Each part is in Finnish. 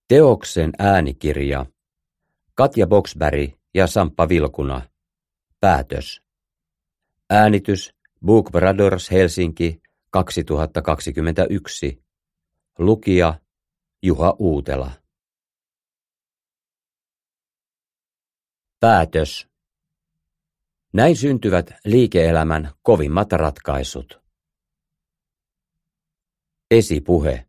Teoksen äänikirja. Katja Boxberg ja Samppa Vilkuna. Päätös. Äänitys Book Brothers Helsinki 2021. Lukija Juha Uutela. Päätös. Näin syntyvät liike-elämän kovimmat ratkaisut. Esipuhe.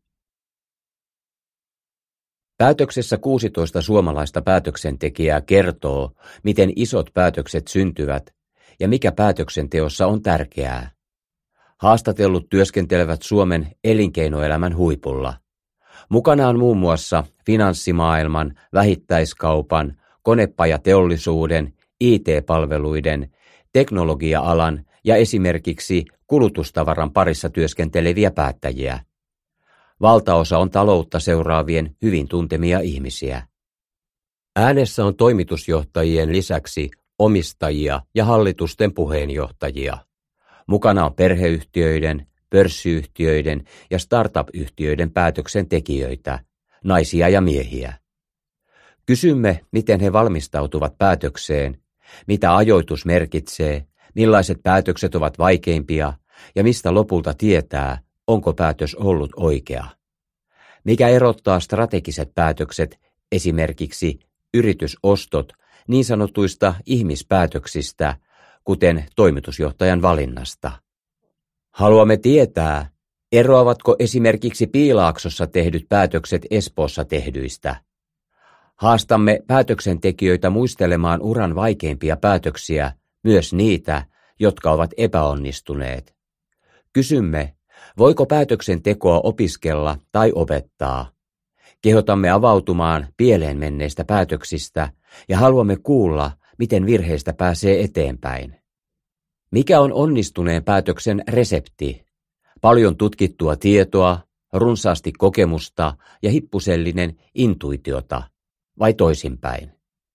Päätöksessä 16 suomalaista päätöksentekijää kertoo, miten isot päätökset syntyvät ja mikä päätöksenteossa on tärkeää. Haastatellut työskentelevät Suomen elinkeinoelämän huipulla. Mukana on muun muassa finanssimaailman, vähittäiskaupan, konepajateollisuuden, IT-palveluiden, teknologia-alan ja esimerkiksi kulutustavaran parissa työskenteleviä päättäjiä. Valtaosa on taloutta seuraavien hyvin tuntemia ihmisiä. Äänessä on toimitusjohtajien lisäksi omistajia ja hallitusten puheenjohtajia. Mukana on perheyhtiöiden, pörssiyhtiöiden ja startup-yhtiöiden päätöksentekijöitä, naisia ja miehiä. Kysymme, miten he valmistautuvat päätökseen, mitä ajoitus merkitsee, millaiset päätökset ovat vaikeimpia ja mistä lopulta tietää, onko päätös ollut oikea. Mikä erottaa strategiset päätökset, esimerkiksi yritysostot, niin sanotuista ihmispäätöksistä, kuten toimitusjohtajan valinnasta. Haluamme tietää, eroavatko esimerkiksi Piilaaksossa tehdyt päätökset Espoossa tehdyistä. Haastamme päätöksentekijöitä muistelemaan uran vaikeimpia päätöksiä, myös niitä, jotka ovat epäonnistuneet. Kysymme, voiko päätöksentekoa opiskella tai opettaa? Kehotamme avautumaan pieleen menneistä päätöksistä ja haluamme kuulla, miten virheistä pääsee eteenpäin. Mikä on onnistuneen päätöksen resepti? Paljon tutkittua tietoa, runsaasti kokemusta ja hippusellinen intuitiota, vai toisinpäin?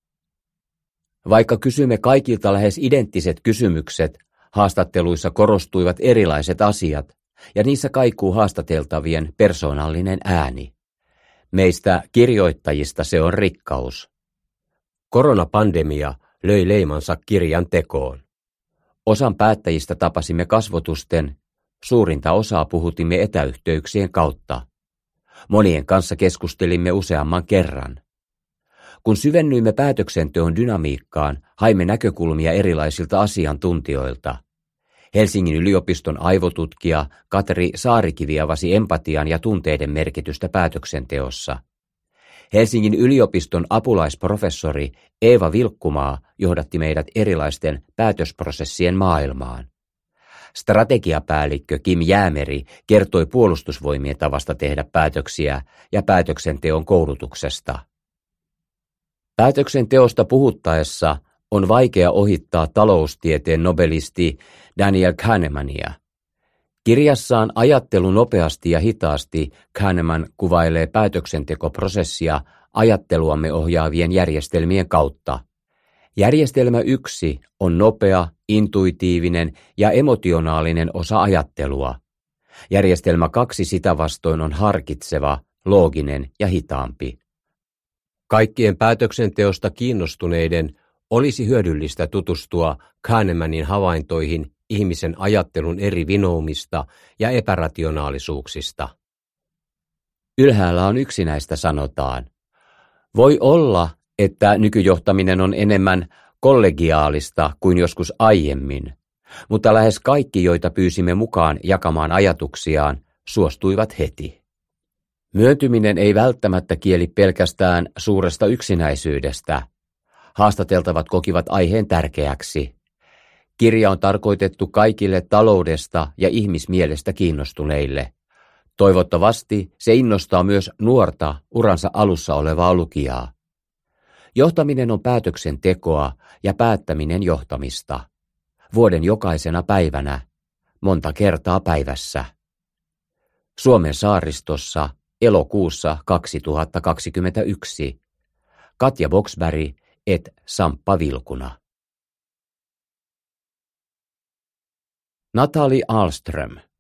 Vaikka kysymme kaikilta lähes identtiset kysymykset, haastatteluissa korostuivat erilaiset asiat, ja niissä kaikuu haastateltavien persoonallinen ääni. Meistä kirjoittajista se on rikkaus. Koronapandemia löi leimansa kirjan tekoon. Osan päättäjistä tapasimme kasvotusten, suurinta osaa puhutimme etäyhteyksien kautta. Monien kanssa keskustelimme useamman kerran. Kun syvennyimme päätöksenteon dynamiikkaan, haimme näkökulmia erilaisilta asiantuntijoilta. Helsingin yliopiston aivotutkija Katri Saarikivi avasi empatian ja tunteiden merkitystä päätöksenteossa. Helsingin yliopiston apulaisprofessori Eeva Vilkkumaa johdatti meidät erilaisten päätösprosessien maailmaan. Strategiapäällikkö Kim Jäämeri kertoi puolustusvoimien tavasta tehdä päätöksiä ja päätöksenteon koulutuksesta. Päätöksenteosta puhuttaessa on vaikea ohittaa taloustieteen nobelisti Daniel Kahnemania. Kirjassaan Ajattelu nopeasti ja hitaasti Kahneman kuvailee päätöksentekoprosessia ajatteluamme ohjaavien järjestelmien kautta. Järjestelmä 1 on nopea, intuitiivinen ja emotionaalinen osa ajattelua. Järjestelmä 2 sitä vastoin on harkitseva, looginen ja hitaampi. Kaikkien päätöksenteosta kiinnostuneiden olisi hyödyllistä tutustua Kahnemanin havaintoihin ihmisen ajattelun eri vinoumista ja epärationaalisuuksista. Ylhäällä on yksi näistä, sanotaan. Voi olla, että nykyjohtaminen on enemmän kollegiaalista kuin joskus aiemmin, mutta lähes kaikki, joita pyysimme mukaan jakamaan ajatuksiaan, suostuivat heti. Myöntyminen ei välttämättä kieli pelkästään suuresta yksinäisyydestä. Haastateltavat kokivat aiheen tärkeäksi. Kirja on tarkoitettu kaikille taloudesta ja ihmismielestä kiinnostuneille. Toivottavasti se innostaa myös nuorta uransa alussa olevaa lukijaa. Johtaminen on päätöksentekoa ja päättäminen johtamista. Vuoden jokaisena päivänä, monta kertaa päivässä. Suomen saaristossa elokuussa 2021. Katja Boxberg et Samppa Vilkuna. Nathalie Ahlström.